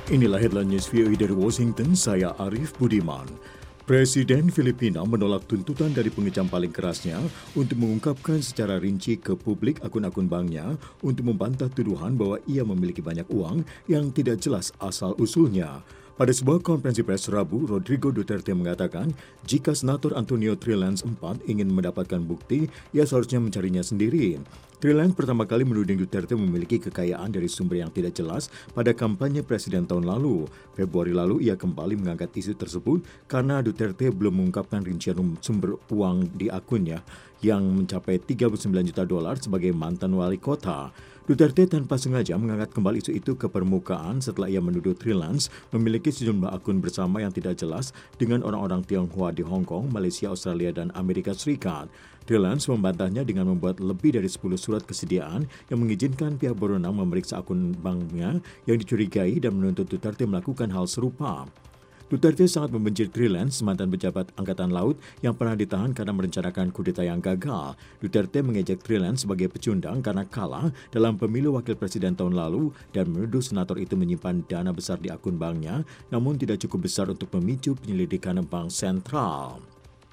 Inilah headline news VOA dari Washington, saya Arif Budiman. Presiden Filipina menolak tuntutan dari pengecam paling kerasnya untuk mengungkapkan secara rinci ke publik akun-akun banknya untuk membantah tuduhan bahwa ia memiliki banyak uang yang tidak jelas asal-usulnya. Pada sebuah konferensi pers Rabu, Rodrigo Duterte mengatakan jika Senator Antonio Trilance IV ingin mendapatkan bukti, ia seharusnya mencarinya sendiri. Trilance pertama kali menuding Duterte memiliki kekayaan dari sumber yang tidak jelas pada kampanye presiden tahun lalu. Februari lalu, ia kembali mengangkat isu tersebut karena Duterte belum mengungkapkan rincian sumber uang di akunnya yang mencapai 39 juta dolar sebagai mantan wali kota. Duterte tanpa sengaja mengangkat kembali isu itu ke permukaan setelah ia menuduh Trilance memiliki sejumlah akun bersama yang tidak jelas dengan orang-orang Tionghoa di Hong Kong, Malaysia, Australia, dan Amerika Serikat. Trilance membantahnya dengan membuat lebih dari 10 surat kesediaan yang mengizinkan pihak berwenang memeriksa akun banknya yang dicurigai dan menuntut Duterte melakukan hal serupa. Duterte sangat membenci Trilance, mantan pejabat Angkatan Laut yang pernah ditahan karena merencanakan kudeta yang gagal. Duterte mengejek Trilance sebagai pecundang karena kalah dalam pemilu wakil presiden tahun lalu dan menuduh senator itu menyimpan dana besar di akun banknya, namun tidak cukup besar untuk memicu penyelidikan bank sentral.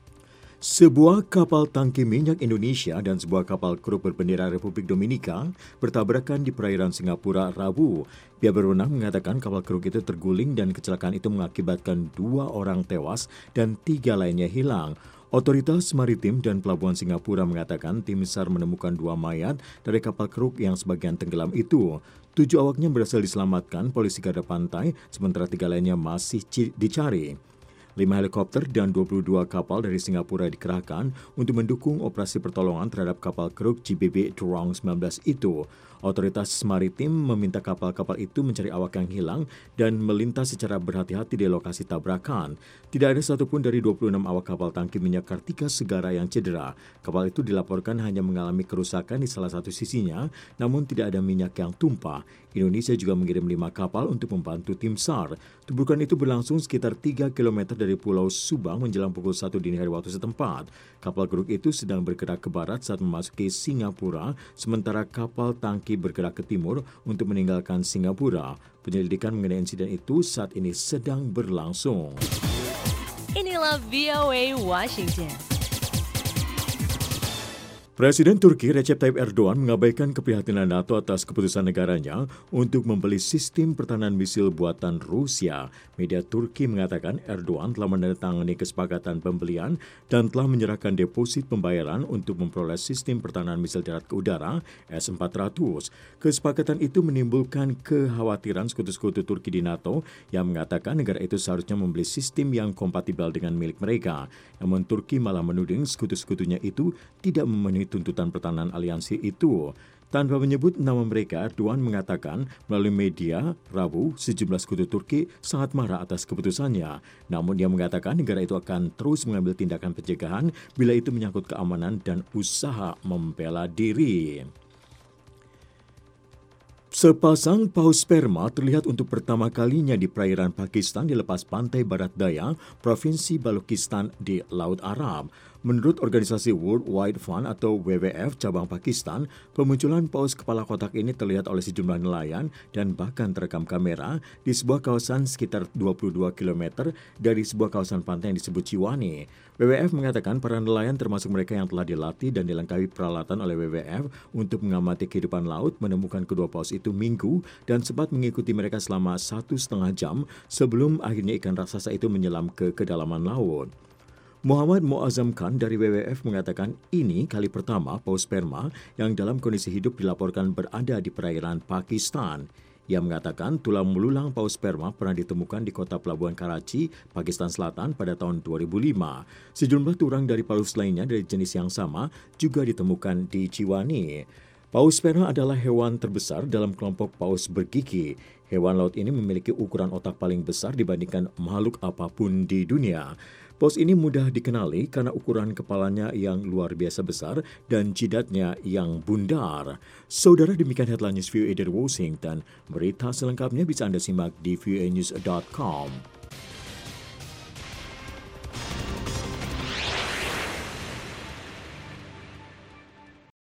Sebuah kapal tangki minyak Indonesia dan sebuah kapal kru berbendera Republik Dominika bertabrakan di perairan Singapura Rabu. Pihak berwenang mengatakan kapal kru itu terguling dan kecelakaan itu mengakibatkan 2 orang tewas dan 3 lainnya hilang. Otoritas Maritim dan Pelabuhan Singapura mengatakan tim SAR menemukan 2 mayat dari kapal kru yang sebagian tenggelam itu. 7 awaknya berhasil diselamatkan polisi garda pantai, sementara 3 lainnya masih dicari. 5 helikopter dan 22 kapal dari Singapura dikerahkan untuk mendukung operasi pertolongan terhadap kapal kru GBB Jurong 19 itu. Otoritas Maritim meminta kapal-kapal itu mencari awak yang hilang dan melintas secara berhati-hati di lokasi tabrakan. Tidak ada satupun dari 26 awak kapal tangki minyak Kartika Segara yang cedera. Kapal itu dilaporkan hanya mengalami kerusakan di salah satu sisinya, namun tidak ada minyak yang tumpah. Indonesia juga mengirim 5 kapal untuk membantu tim SAR. Tuburukan itu berlangsung sekitar 3 km dari Pulau Subang menjelang pukul 1 dini hari waktu setempat. Kapal kru itu sedang bergerak ke barat saat memasuki Singapura, sementara kapal tangki bergerak ke timur untuk meninggalkan Singapura. Penyelidikan mengenai insiden itu saat ini sedang berlangsung. Inilah VOA Washington. Presiden Turki Recep Tayyip Erdogan mengabaikan keprihatinan NATO atas keputusan negaranya untuk membeli sistem pertahanan misil buatan Rusia. Media Turki mengatakan Erdogan telah menandatangani kesepakatan pembelian dan telah menyerahkan deposit pembayaran untuk memperoleh sistem pertahanan misil darat ke udara S-400. Kesepakatan itu menimbulkan kekhawatiran sekutu-sekutu Turki di NATO yang mengatakan negara itu seharusnya membeli sistem yang kompatibel dengan milik mereka. Namun Turki malah menuding sekutu-sekutunya itu tidak memenuhi tuntutan pertahanan aliansi itu. Tanpa menyebut nama mereka, Erdogan mengatakan melalui media Rabu sejumlah sekutu Turki sangat marah atas keputusannya. Namun dia mengatakan negara itu akan terus mengambil tindakan pencegahan bila itu menyangkut keamanan dan usaha membela diri. Sepasang paus sperma terlihat untuk pertama kalinya di perairan Pakistan di lepas pantai barat daya, Provinsi Balochistan di Laut Arab. Menurut organisasi World Wide Fund atau WWF cabang Pakistan, pemunculan paus kepala kotak ini terlihat oleh sejumlah nelayan dan bahkan terekam kamera di sebuah kawasan sekitar 22 km dari sebuah kawasan pantai yang disebut Chiwani. WWF mengatakan para nelayan termasuk mereka yang telah dilatih dan dilengkapi peralatan oleh WWF untuk mengamati kehidupan laut menemukan kedua paus itu Minggu dan sempat mengikuti mereka selama 1,5 jam sebelum akhirnya ikan raksasa itu menyelam ke kedalaman laut. Muhammad Muazzam Khan dari WWF mengatakan ini kali pertama paus sperma yang dalam kondisi hidup dilaporkan berada di perairan Pakistan. Ia mengatakan tulang belulang paus sperma pernah ditemukan di kota pelabuhan Karachi, Pakistan Selatan pada tahun 2005. Sejumlah tulang dari paus lainnya dari jenis yang sama juga ditemukan di Chiwani. Paus sperma adalah hewan terbesar dalam kelompok paus bergigi. Hewan laut ini memiliki ukuran otak paling besar dibandingkan makhluk apapun di dunia. Paus ini mudah dikenali karena ukuran kepalanya yang luar biasa besar dan jidatnya yang bundar. Saudara, demikian headline news VOA dari Washington. Berita selengkapnya bisa Anda simak di voanews.com.